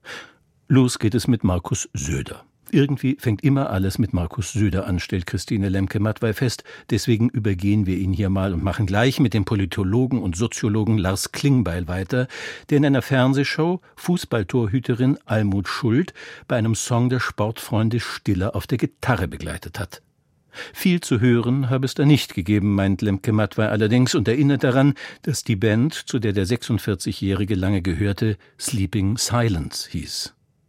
Los geht es mit Markus Söder. Irgendwie fängt immer alles mit Markus Söder an, stellt Christine Lemke-Mattwey fest. Deswegen übergehen wir ihn hier mal und machen gleich mit dem Politologen und Soziologen Lars Klingbeil weiter, der in einer Fernsehshow Fußballtorhüterin Almut Schuld bei einem Song der Sportfreunde Stiller auf der Gitarre begleitet hat. Viel zu hören habe es da nicht gegeben, meint Lemke-Mattwey allerdings und erinnert daran, dass die Band, zu der der 46-Jährige lange gehörte, Sleeping Silence hieß.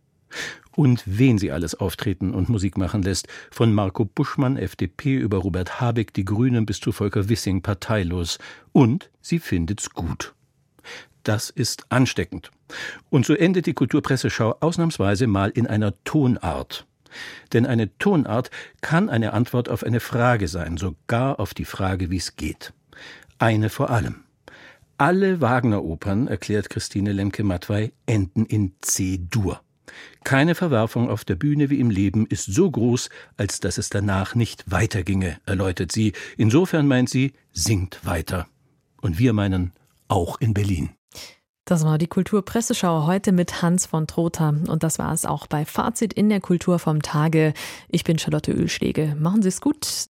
Und wen sie alles auftreten und Musik machen lässt, von Marco Buschmann, FDP, über Robert Habeck, die Grünen, bis zu Volker Wissing, parteilos. Und sie findet's gut. Das ist ansteckend. Und so endet die Kulturpresseschau ausnahmsweise mal in einer Tonart. Denn eine Tonart kann eine Antwort auf eine Frage sein, sogar auf die Frage, wie es geht. Eine vor allem. Alle Wagner-Opern, erklärt Christine Lemke-Mattwey, enden in C-Dur. Keine Verwerfung auf der Bühne wie im Leben ist so groß, als dass es danach nicht weiterginge, erläutert sie. Insofern meint sie, singt weiter. Und wir meinen, auch in Berlin. Das war die Kulturpresseschau heute mit Hans von Trotha. Und das war es auch bei Fazit in der Kultur vom Tage. Ich bin Charlotte Oehlschläge. Machen Sie es gut.